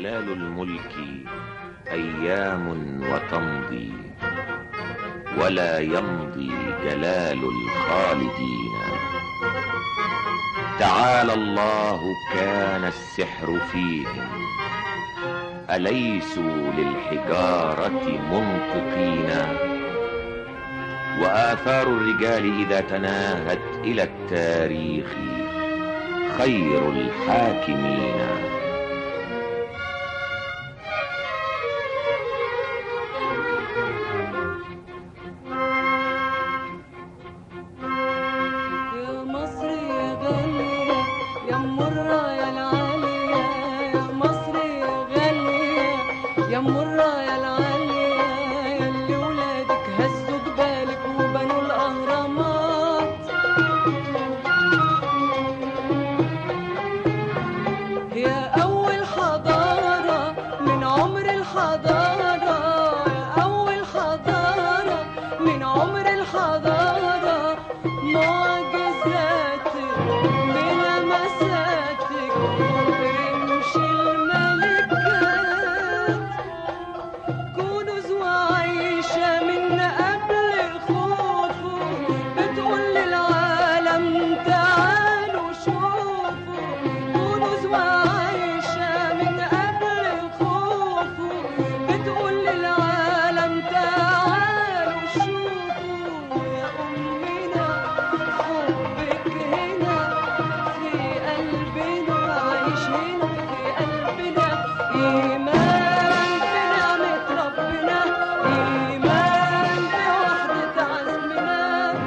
رجال الملك أيام وتمضي، ولا يمضي جلال الخالدين. تعالى الله كان السحر فيهم، أليسوا للحجارة منطقين. وآثار الرجال إذا تناهت إلى التاريخ خير الحاكمين. يا مصر يا غالية يا مرة يا العالية، يا مصر يا غالية يا مرة يا العالية، ياللي ولادك هزوا جبالك وبنوا الأهرامات. يا أول حضارة من عمر الحضارة، يا أول حضارة من عمر الحضارة، معجزاتك بلمساتك رمش الملكات، كنوز وعيشة من قبل خوفه، بتقول للعالم تعالوا شوفوا، كنوز وعيشة من قبل خوفه، بتقول للعالم تعالوا شوفوا. يا أمنا حبك هنا في قلبنا، عايش هنا في قلبنا، إيمان بنعمة ربنا، إيمان بوحدة عزمنا.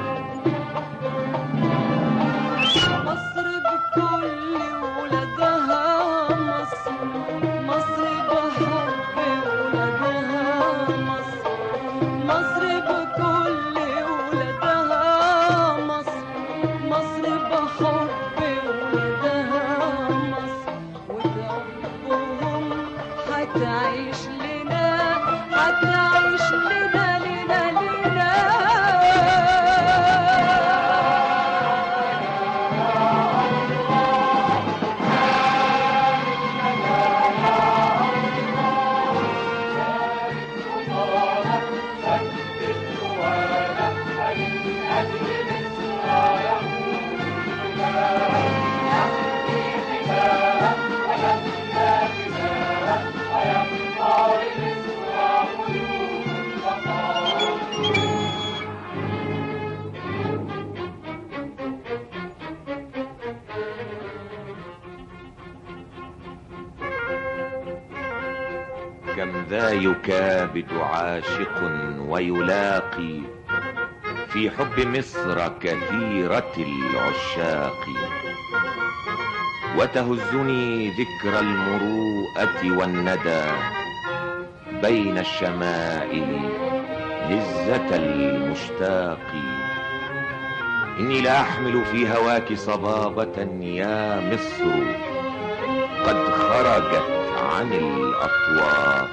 مصر بكل ولادها، مصر مصر بحب ولادها، مصر مصر بكل ولادها، مصر مصر بحب ولادها، مصر وبحبهم هتعيش لنا، هتعيش لنا لنا لنا. كم ذا يكابد عاشق ويلاقي في حب مصر كثيرة العشاق، وتهزني ذكرى المروءة والندى بين الشمائل هزة المشتاق. إني لا أحمل في هواك صبابة يا مصر قد خرجت عن الأطواق.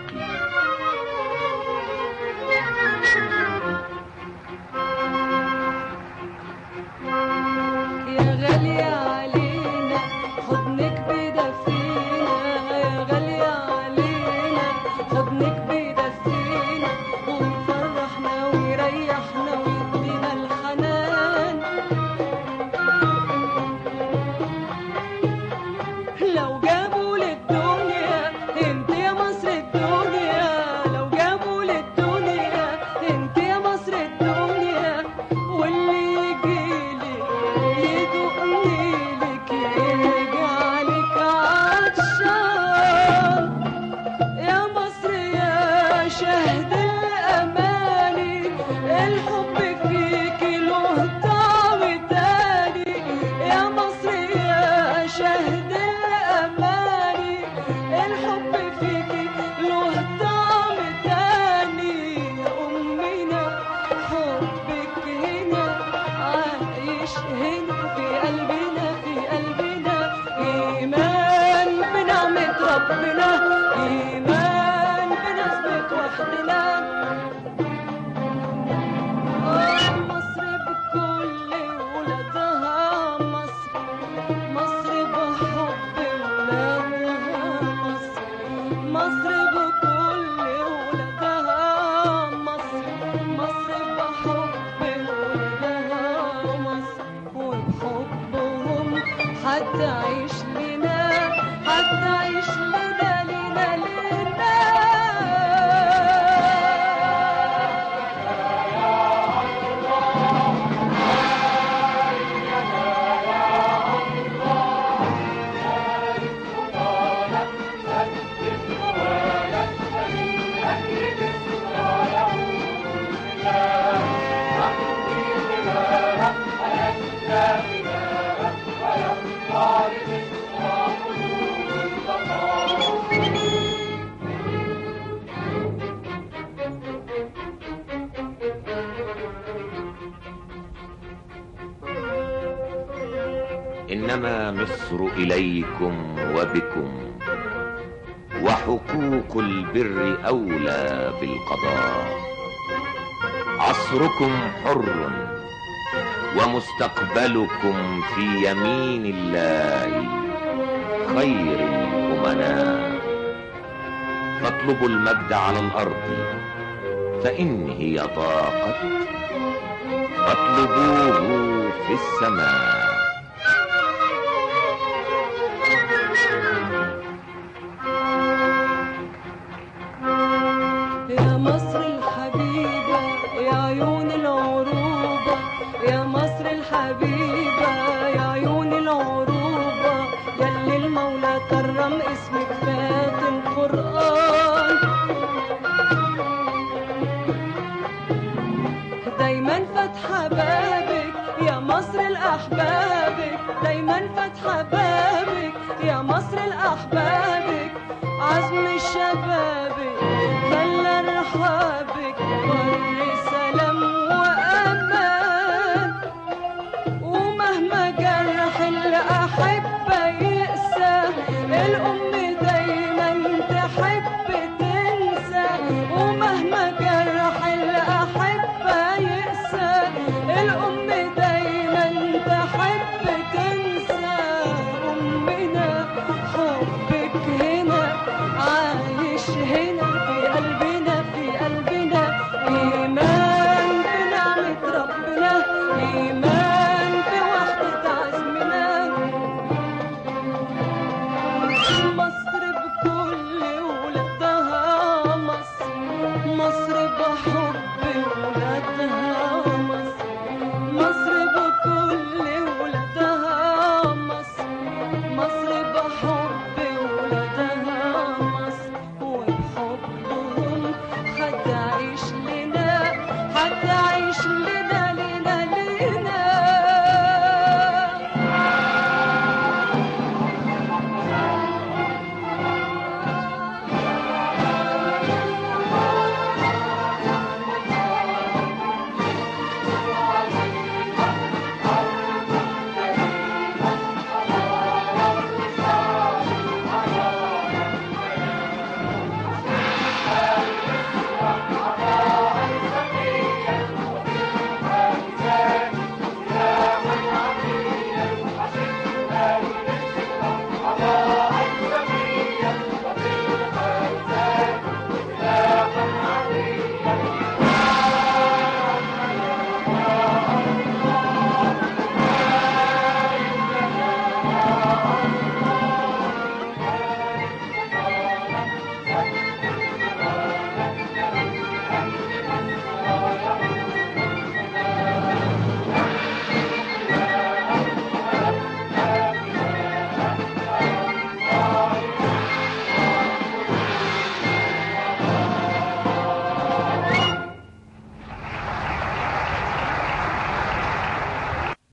يا غالية علينا حضنك بيدفينا، يا غالية علينا حضنك بيدفينا، ويفرحنا ويريحنا ويدينا الحنان. لو جابوا للدنيا انت يا مصر الدنيا، لو جابوا للدنيا انت يا مصر الدنيا، واللي يجيلي يدوقني لك يجعلك عطشان. يا مصر يا شهد الأماني، الحب فيك له طعم تاني. يا مصر يا شهد الأماني، الحب فيك له طعم تاني. يا أمنا حبك هنا عايش هنا في قلبنا، في قلبنا، إيمان بنعمة ربنا، إيمان بنسبة وحدنا. إنما مصر إليكم وبكم، وحقوق البر أولى بالقضاء. عصركم حر ومستقبلكم في يمين الله خير الأمناء. فاطلبوا المجد على الأرض فإن هي ضاقت، فاطلبوه في السماء. يا مصر الحبيبة يا عيون العروبة، يا مصر الحبيبة يا عيون العروبة، يلي المولى كرم اسمك فات القرآن. دايما فاتحة بابك يا مصر الأحبابك، دايما فاتحة بابك يا مصر الأحبابك. عزم شبابك خلى رحابك وري سلام وأمان. ومهما جرح الأحبة يقسى، الأم دايما تحب تنسى. ومهما جرح الأحبة يقسى، الأم دايما تحب تنسى. أمنا حبك هنا عايش هنا